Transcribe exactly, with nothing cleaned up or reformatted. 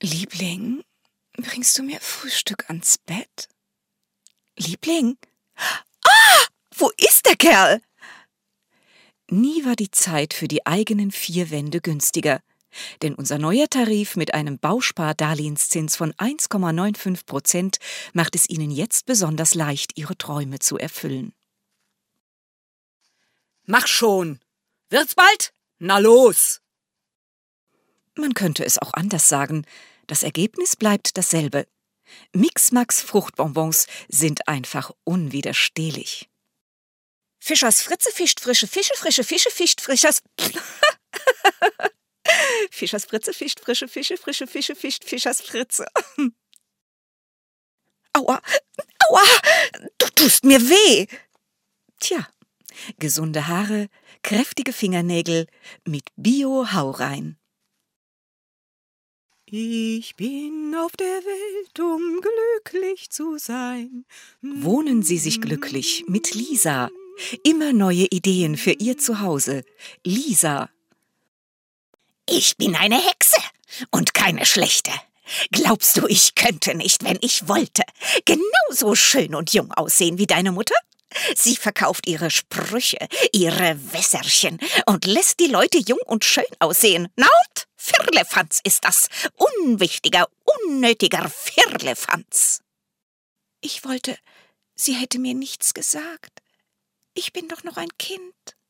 Liebling, bringst du mir Frühstück ans Bett? Liebling? Ah, wo ist der Kerl? Nie war die Zeit für die eigenen vier Wände günstiger, denn unser neuer Tarif mit einem Bauspar-Darlehenszins von eins Komma fünfundneunzig Prozent macht es Ihnen jetzt besonders leicht, Ihre Träume zu erfüllen. Mach schon! Wird's bald? Na los! Man könnte es auch anders sagen. Das Ergebnis bleibt dasselbe. Mix-Max Fruchtbonbons sind einfach unwiderstehlich. Fischers Fritze fischt frische Fische, frische Fische fischt Fischers... Fischers Fritze fischt frische Fische, frische Fische fischt Fischers Fritze. Aua, aua, du tust mir weh. Tja, gesunde Haare, kräftige Fingernägel mit Bio-Haurein. Ich bin auf der Welt, um glücklich zu sein. Wohnen Sie sich glücklich mit Lisa. Immer neue Ideen für Ihr Zuhause. Lisa. Ich bin eine Hexe und keine schlechte. Glaubst du, ich könnte nicht, wenn ich wollte, genauso schön und jung aussehen wie deine Mutter? Sie verkauft ihre Sprüche, ihre Wässerchen und lässt die Leute jung und schön aussehen. Na und? Firlefanz ist das. Unwichtiger, unnötiger Firlefanz. Ich wollte, sie hätte mir nichts gesagt. Ich bin doch noch ein Kind.